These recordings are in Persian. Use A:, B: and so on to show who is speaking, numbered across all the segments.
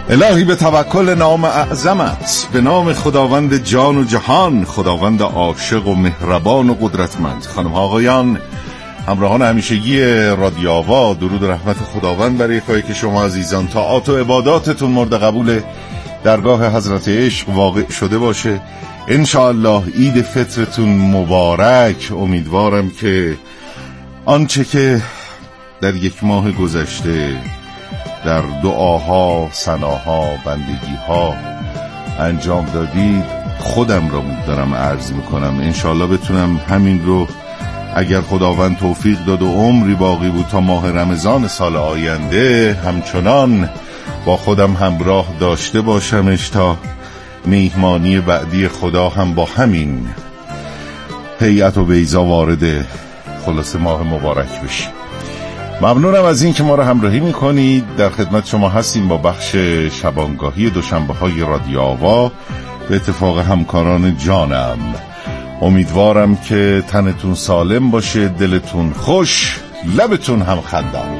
A: الهی به توکل نام اعظمت، به نام خداوند جان و جهان، خداوند عاشق و مهربان و قدرتمند. خانم ها آقایان، همراهان همیشگی رادیو آوا، درود و رحمت خداوند برای که شما عزیزان طاعات و عباداتتون مورد قبول درگاه حضرت عشق واقع شده باشه. انشاءالله عید فطرتون مبارک. امیدوارم که آنچه که در یک ماه گذشته در دعاها، ثناها، بندگیها انجام دادید، خودم را دارم عرض میکنم انشاءالله بتونم همین رو اگر خداوند توفیق داد و عمری باقی بود تا ماه رمضان سال آینده همچنان با خودم همراه داشته باشمش تا میهمانی بعدی خدا هم با همین هیئت و بیضا وارد خلاص ماه مبارک بشیم. ممنونم از این که ما رو همراهی میکنید. در خدمت شما هستیم با بخش شبانگاهی دوشنبه های رادیو آوا به اتفاق همکاران جانم. امیدوارم که تنتون سالم باشه، دلتون خوش، لبتون هم خندان.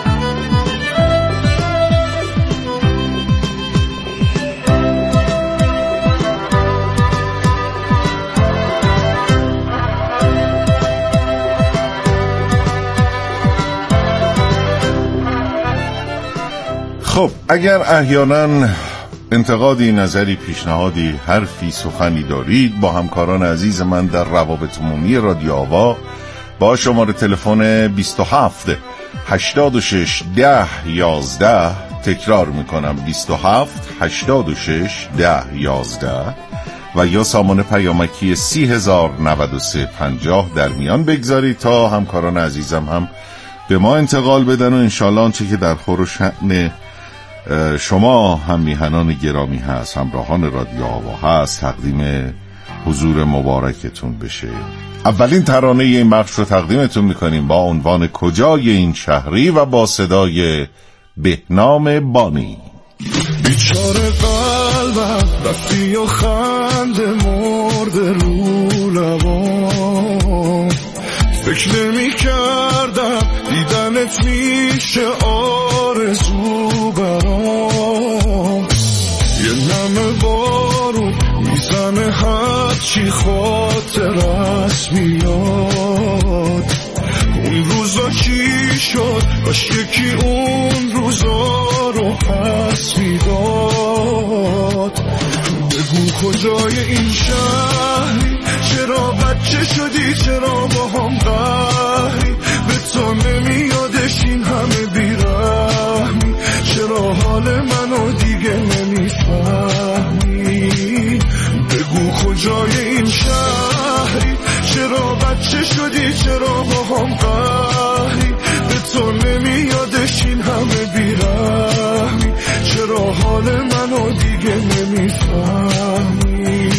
A: خب اگر احیانا انتقادی، نظری، پیشنهادی، حرفی، سخنی دارید با همکاران عزیز من در روابط عمومی رادیو آوا با شماره تلفن 27 86 10 11، تکرار میکنم 27 86 10 11 و یا سامان پیامکی 3093 50 در میان بگذارید تا همکاران عزیزم هم به ما انتقال بدن و انشالله آنچه که در خور و شأن شما هم میهنان گرامی هست، همراهان رادیو آوا هست، تقدیم حضور مبارکتون بشه. اولین ترانه این بخش رو تقدیمتون میکنیم با عنوان کجای این شهری و با صدای بهنام بانی.
B: بیچاره قلبم رفتی و خنده مرده رو لبام، فکر نمی کردم دیدنت میشه آرزو برام. یه نم بارون میزنه هرچی خاطرت میاد. اون روزا چی شد؟ کاش یکی اون روزا رو پس میداد. بگو کجای این شهری، چرا بچه شدی، چرا با هم قهری، به تو نمیادش این همه بیرحمی، چرا حال منو دیگه نمیفهمی. بگو کجای این شهری، چرا بچه شدی، چرا با هم قهری، به تو نمیادش این همه بیرحمی، چرا حال منو دیگه نمیفهمی.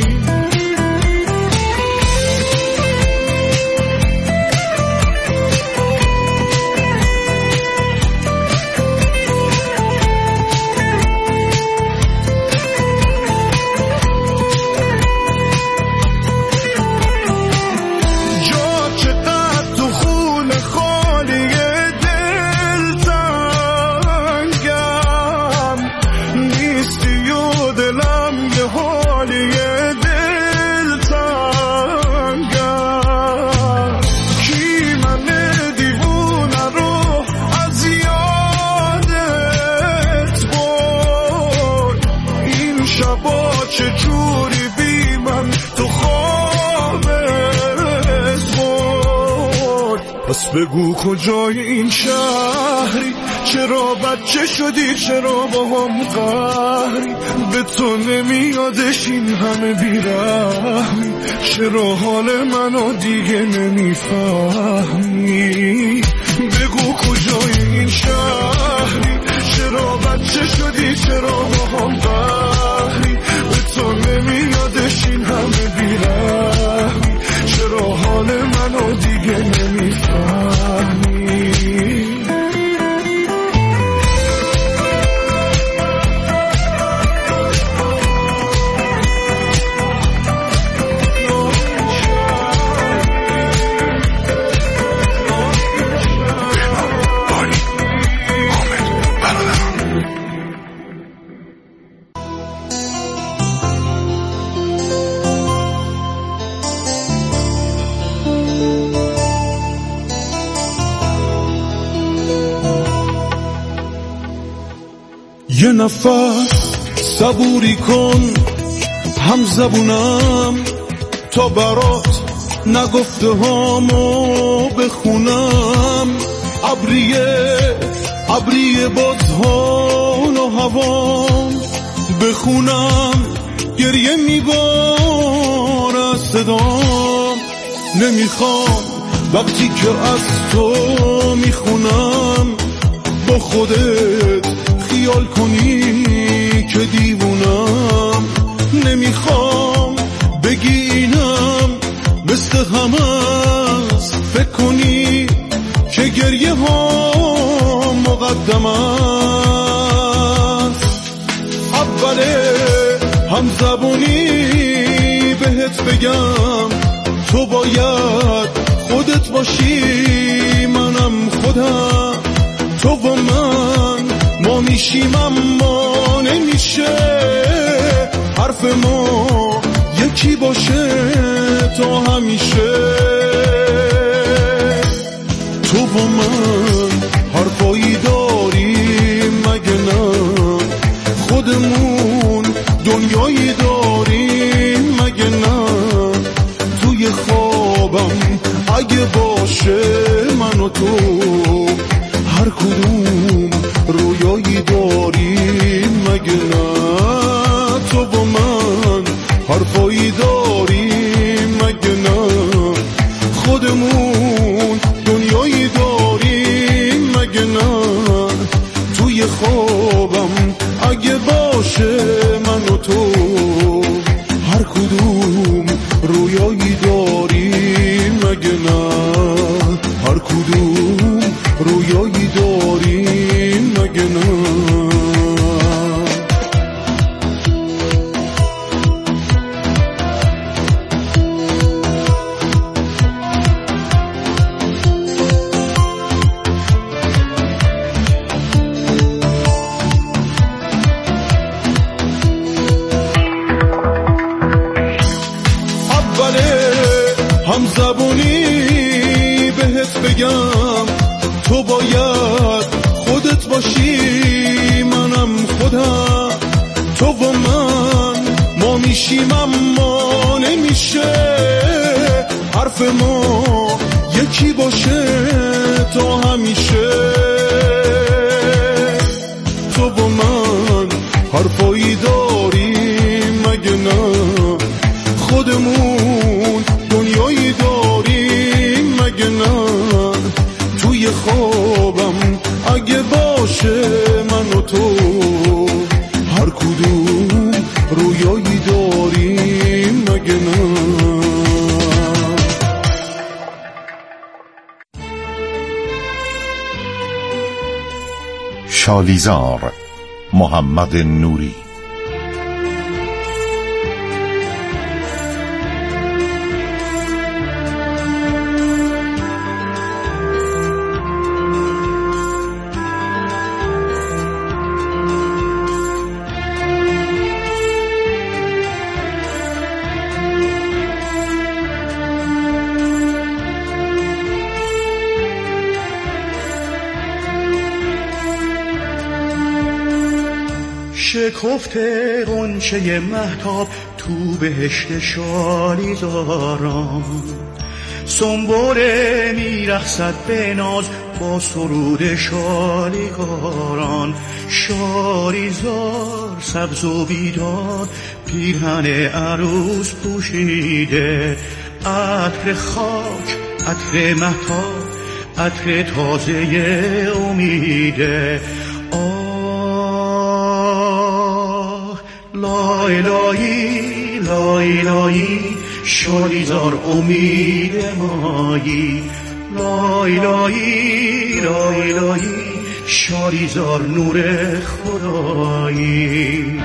B: بگو کجای این شهری، چرا بچه شدی، چرا با هم قهری، به تو نمیادش این همه بیرحمی، چرا حال منو دیگه نمیفهمی. بگو کجای این شهری، چرا بچه شدی، چرا با هم قهری، به تو نمیادش این همه بیرحمی، چرا حال منو دیگه نمیفهمی. نفس صبوری کن، هم زبونم تا برات نگفته هامو بخونم. ابریه بازهان و هوام بخونم، گریه میباره صدام. نمیخوام وقتی که از تو میخونم با خودت خیال کنی که دیوونم. نمیخوام بگی اینم مثل همه است، فکر کنی که گریه ها مقدم است. اوله هم زبونی بهت بگم، تو باید خودت باشی، منم خودم. تو و من ما میشیم اما نمیشه حرف ما یکی باشه تا همیشه. تو و من حرفایی داریم مگه نه؟ خودمون دنیایی داریم مگه نه؟ توی خوابم اگه باشه من و تو، هر کدوم رویایی داریم مگه نه؟ تو و من حرفایی داریم مگه نه؟ خودمون دنیایی داریم مگه نه؟ توی خوابم اگه باشه من و تو، هر کدوم رویایی داریم مگه نه؟ هر کدوم رویایی داریم مگه نه؟ هم زبونی بهت بگم، تو باید خودت باشی، منم خودم. تو و من ما میشیم اما نمیشه حرف ما یکی باشه تا همیشه. تو و من حرفایی داریم مگه نه؟ خودمون دنیایی داریم مگه نه؟ توی خوابم اگه باشه من و تو، هر کدوم رویایی داریم مگه نه؟
A: شالیزار محمد نوری.
C: شکفته غنچه مهتاب تو بهشت شالیزاران، سنبوله میرقصد به ناز با سرود شالیکاران. شالیزار سبز و بیدار پیرهن عروس پوشیده، عطر خاک، عطر مهتاب، عطر تازه امیده. لای لای لای شالیزار امید مایی، لای لای لای لای شالیزار نور خدایی.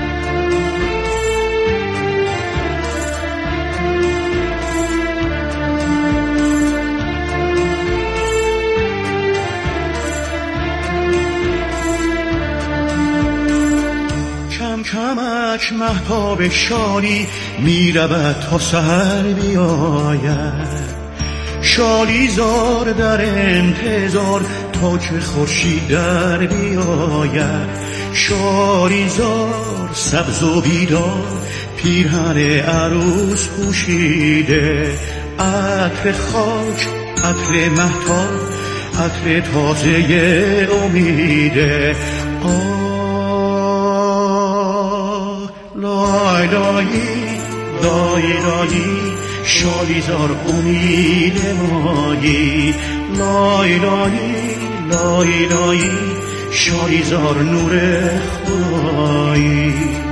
C: کمک مهتاب شالی میرود تا سحر بیاید، شالیزار در انتظار تا که خورشید در بیاید. شالیزار سبز و بیدار پیرهن عروس پوشیده، عطر خاک، عطر مهتاب، عطر تازه امیده. لای لایی لای لایی شالیزار امید مایی. لای لایی لای لایی شالیزار نور خدایی.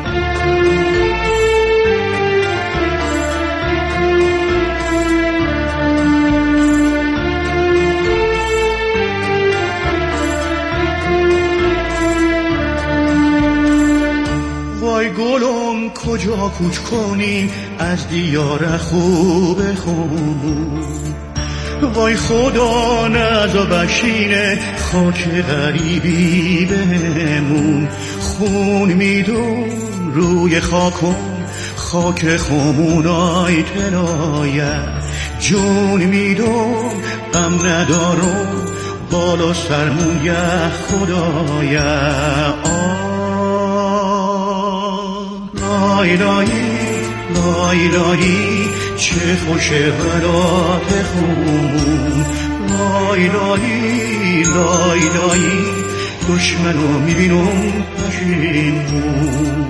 C: وای گلم کجا کوچ کنیم از دیار خوب خون. وای خدا نزا بشینه خاک غریبی بهمون. خون میدون روی خاکم خاک خمونای تنایه. جون میدون غم ندارم بالا سرمون یه خدایه. لای لایی لای لایی چه خوشه برات خون. لای لایی لای لایی دشمنو میبینم پشیمون.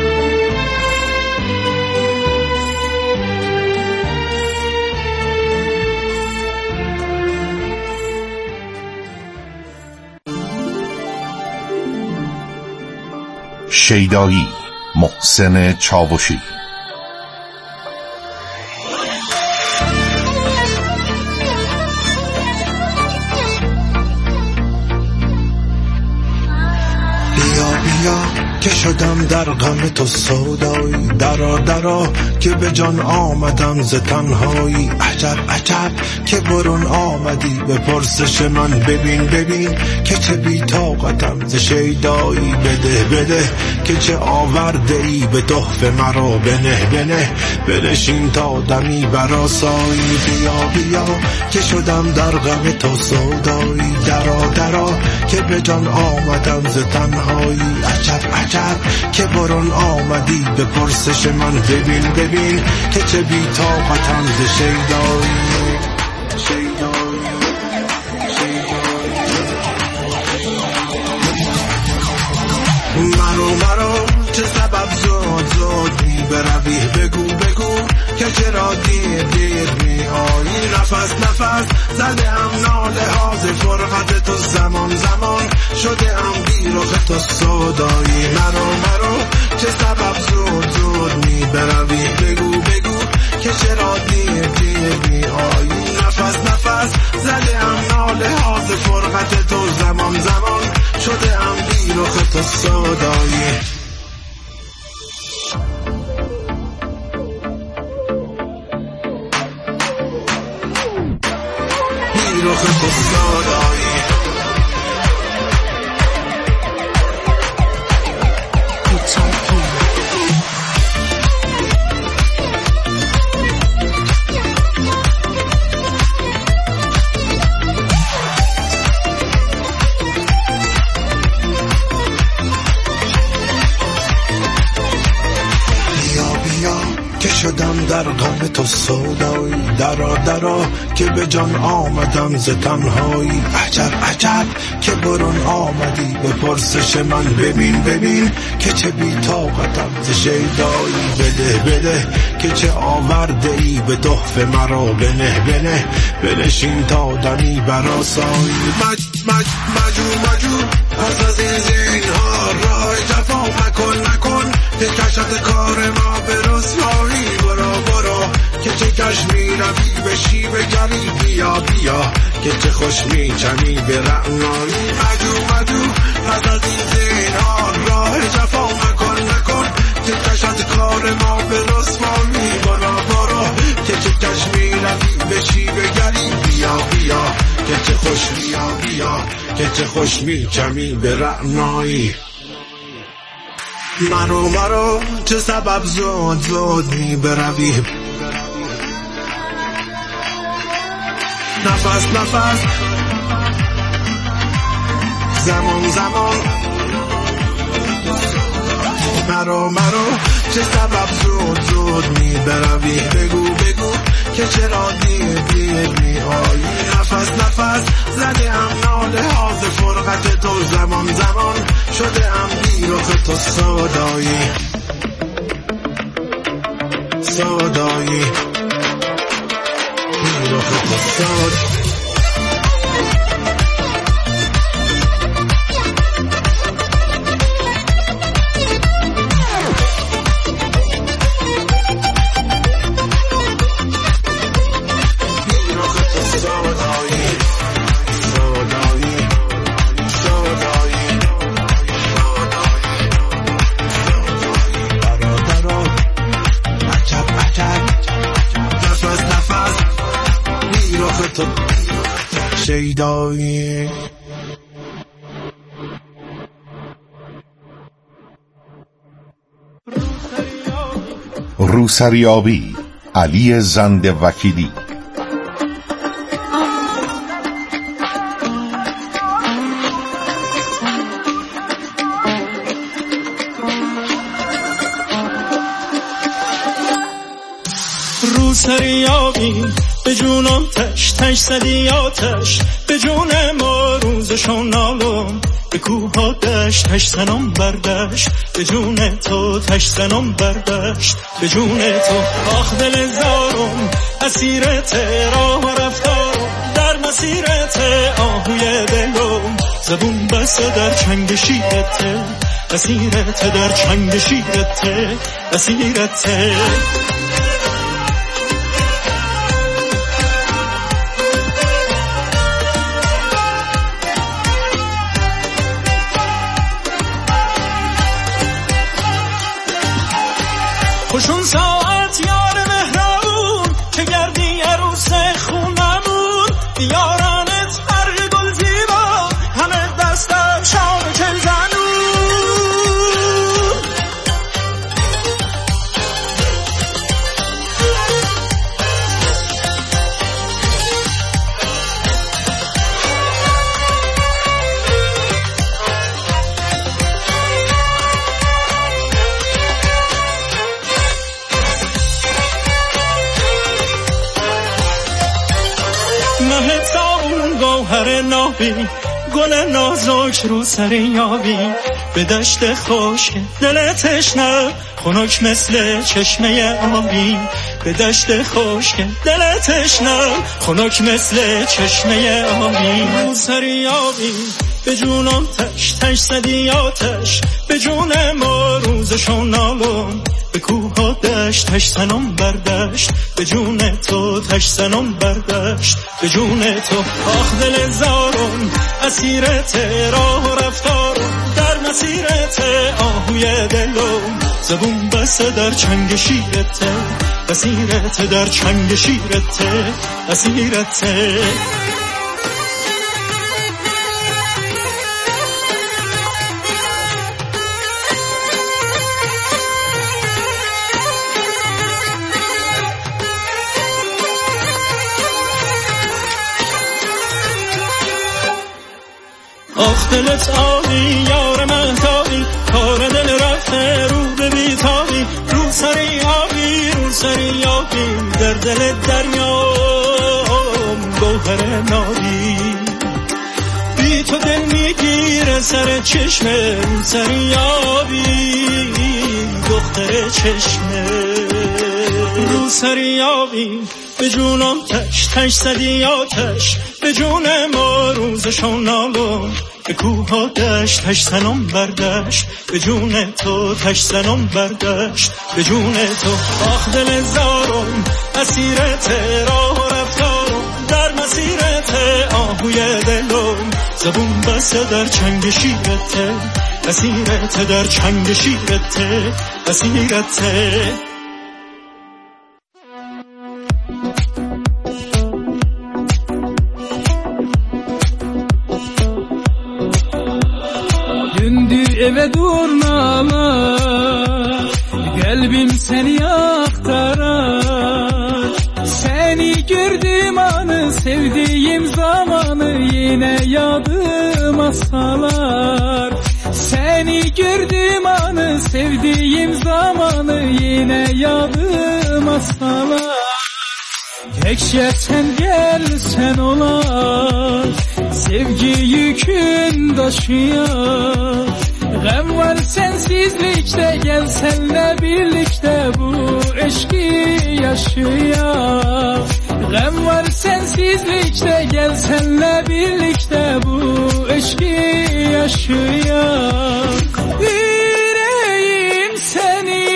A: شیدایی محسن چاوشی.
B: که شدم در غم تو سودایی، درا درا که به جان آمدم ز تنهایی. عجب عجب که برون آمدی به پرسش من. ببین ببین که چه بی طاقتم ز شیدایی. بده بده که چه آورده ای به تحفه مرا. بنه بنه بنشین تا دمی برآسایی. بیا بیا که شدم در غم تو سودایی، درا درا که به جان آمدم ز تنهایی. عجب عجب که برون آمدی به پرسش من. ببین ببین که چه بی طاقتم ز شیدایی. مرو چه سبب زود می بروی. بگو بگو که چرا دیر می آیی. نفس زده هم ناله ها ز فرقت تو. زمان شده هم بی رخ تو سودایی. مرو چه سبب زود می بروی. بگو که چرا دیر می آیی. نفس زده هم ناله ها ز فرقت تو. زمان شده هم بی رخ تو سودایی. بی رخ تو سودایی. شدم در غم تو سودایی، درا که به جان آمدم ز تنهایی. عجب عجب که برون آمدی به پرسش من. ببین که چه بی طاقتم ز شیدایی. بده که چه آورده ای به تحفه مرا. بنه بنشین تا دمی برآسایی. مجو پس از این زینهار راه جفا مکن که کشت کار ما به رسوایی. برو که چه کش می روی به شیب گری. بیا که چه خوش می چمی به رعنایی. مجو پس از این زینهار راه جفا مکن که کشت کار ما به رسوایی. برو که چه کش می روی به شیب گری. بیا که چه خوش بیا که چه خوش می چمی به رعنایی. مرو چه سبب زود می بروی. نفس زمان مرو چه سبب زود می بروی بگو که چرا دیر می آیی نفس زده ام ناله حاض فرقت تو زمان شده ام بیرخ تو سادایی بیرخ تو سادایی شیدایی
A: روسریابی علی زند وکیلی.
D: روسریابی به جونم تش زدی آتش به جون ما روزشون نالم به کوه ها دشت زنم بردشت به جون تو تش زنم بردشت به جون تو آخ دل زارم اسیرت راه و رفتارم در مسیرت آهوی دلم زبون بسته در چنگ شیرت اسیرت در چنگ شیرت اسیرت خوشون ساعت یار مهربون که گردی عروس خونمون دیارانت هر گل زیبا همه دستم شام چل زنون گوهر نابی گل نازک رو سر یابی به دشت خشک دل تشنه خنک مثل چشمه آبی به دشت خشک دل تشنه خنک مثل چشمه آبی رو سر یابی به جونم تش زدی آتش به جون ما روزشون نالم به کوه ها دشت زنم بردشت به جون تو تش زنم بردشت به جون تو آخ دل زارم اسیرت راه و رفتارم در مسیرت آهوی دلم زبون بسته در چنگ شیرت اسیرت در چنگ شیرت اسیرت آخ دلت آبی یار مهتابی کار دل رفته رو به بیتابی رو سری آبی در دل دریام گوهر نابی بی تو دل میگیره سر چشمه رو سری آبی دختر چشمه رو سری آبی به جونم تش زدی آتش به جون ما روزشون نالم به کوه ها دشت زنم بردشت به جون تو تش زنم بردشت به جون تو آخ دل زارم اسیرت راه و رفتارم در مسیرت آهوی دلم زبون بسته در چنگ شیرت اسیرت در چنگ شیرت اسیرت
E: eve durmalar kalbim seni aktarar seni gördüğüm anı sevdiğim zamanı yine yadıma salar Seni gördüğüm anı, sevdiğim zamanı yine yadıma salar. Keşke sen gelsen olar, sevgi yükün taşıyar. Gam var sensizlikte, gel senle birlikte bu eşki yaşayar. Gam var sensizlikte, gel senle birlikte bu eşki yaşayar. Yüreğim seni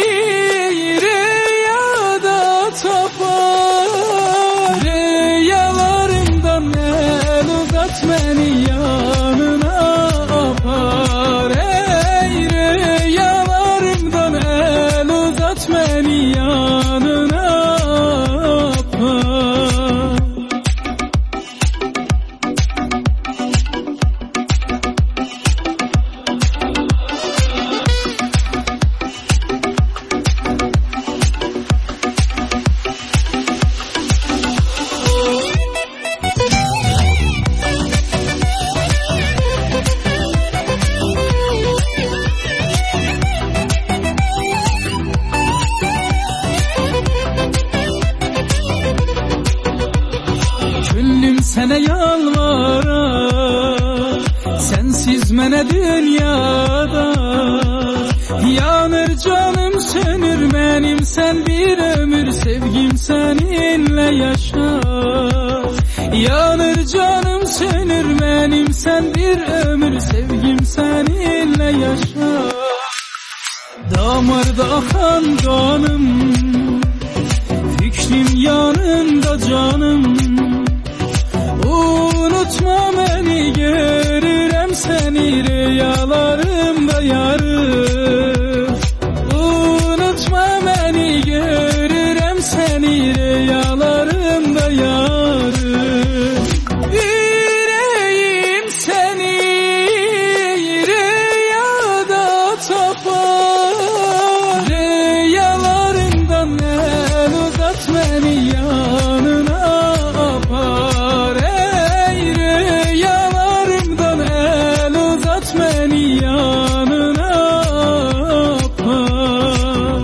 E: rüyada tapar, rüyalarımdan el uzat beni yanına apar. Ey rüyalarımdan el uzat beni yanına apar. Sene yalvarar, sensiz mene dünyada. Yanır canım sönür benim, sen bir ömür sevgim seninle yaşar. Yanır canım sönür benim, sen bir ömür sevgim seninle yaşar. Damarda akan kanım, fikrim yanımda canım. Unutma beni, görürüm seni rüyalarımda yarım. Unutma beni, görürüm seni rüyalarımda yarım. Yüreğim seni rüyada tapar, rüyalarımdan el uzat beni yanına apar. Beni yanına apar.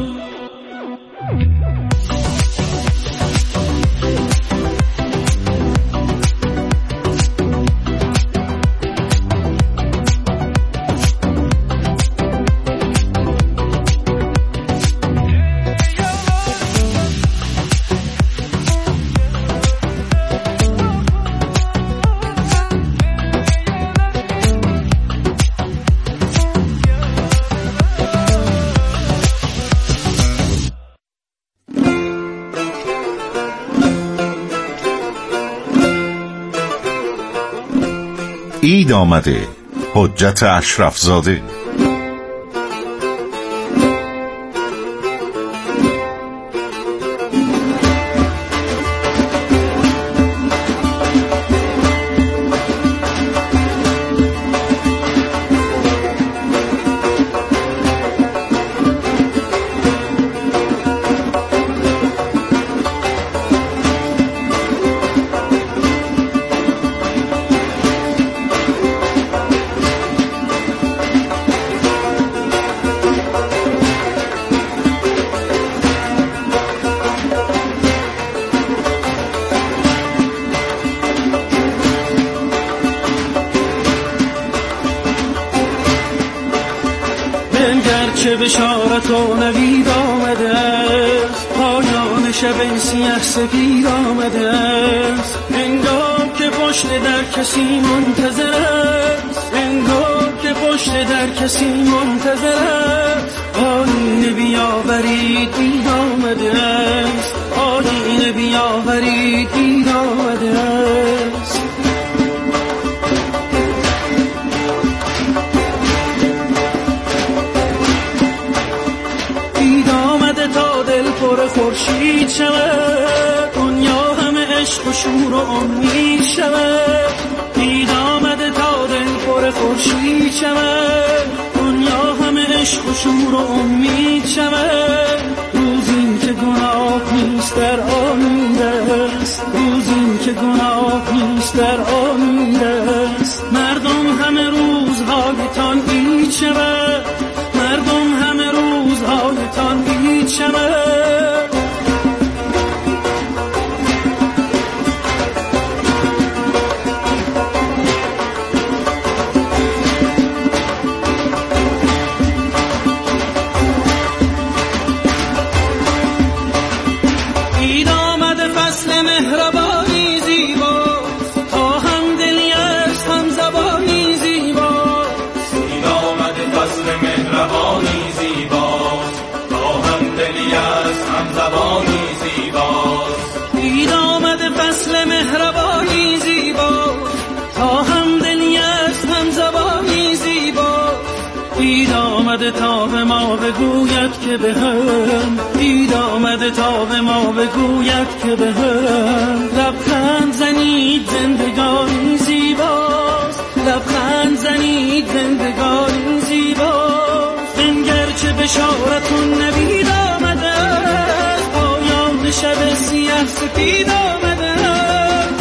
A: اید آمده، حجت اشرفزاده.
D: چه بشارت و نوید آمده است، پایان شب سیه سپید آمده است. انگار که پشت در کسی منتظر است، انگار که پشت در کسی منتظر است. آینه بیاورید دید آمده است، آینه بیاورید دید آمده است. پر خورشید شود، دنیا همه عشق و شور و امید شود. دید آمده تا دل پر خورشید شود، دنیا همه عشق و شور و امید شود. روزی که گناه نیست در آن است، روزی که گناه نیست در آن است. مردم همه روزهای تان
E: هیچ شود، مردم همه روزهایتان هیچ شود. اید آمده فصل مهربانی زیباست، تا هم دلی است هم زبانی زیباست.
F: اید آمده فصل مهربانی زیباست، تا هم دلی است هم زبانی زیباست.
E: اید آمده فصل مهربانی زیباست، تا هم دلی است هم زبانی زیباست. اید آمده تا به ما بگوید که به هم، اید آمده تا به ما بگوید که به هم. لبخند زنید زندگانی زیباست، لبخند زنید زندگانی زیباست. بنگر چه بشارتون نوید آمده است، پایان شب سیاه سپید آمده است.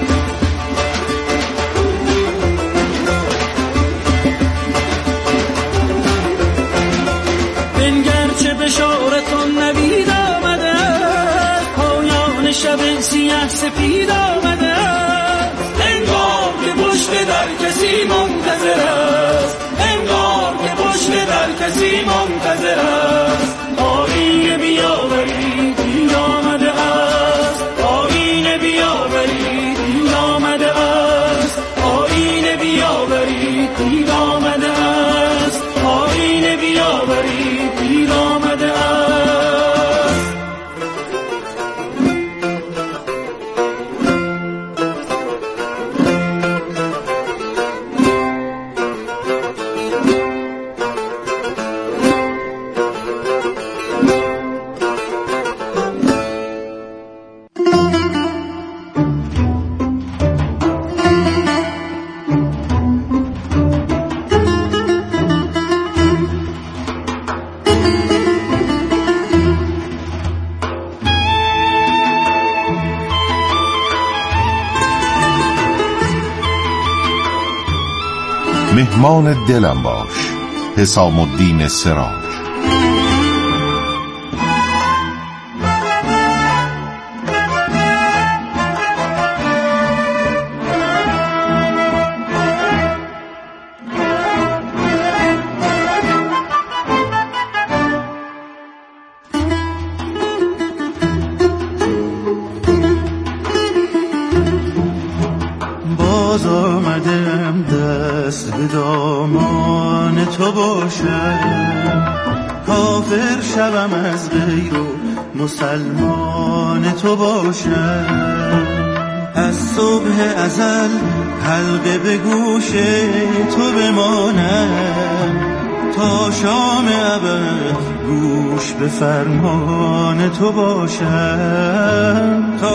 E: بنگر چه بشارتون نوید آمده است، پایان شب سیاه سپید آمده است.
F: انگار که پشت در کسی منتظر است، انگار که پشت در کسی منتظر است.
E: آیین بیاورید این آمده است، آیین بیاورید این آمده است، آیین بیاورید این آمده است، آیین بیاورید این آمده است.
A: مهمان دلم باش، حسام الدین سراج.
C: باز آمدم دست به دامان تو باشم، کافر شوم از غیر و مسلمان تو باشم. از صبح ازل حلقه به گوش تو بمانم، تا شام ابد گوش به فرمان تو باشم.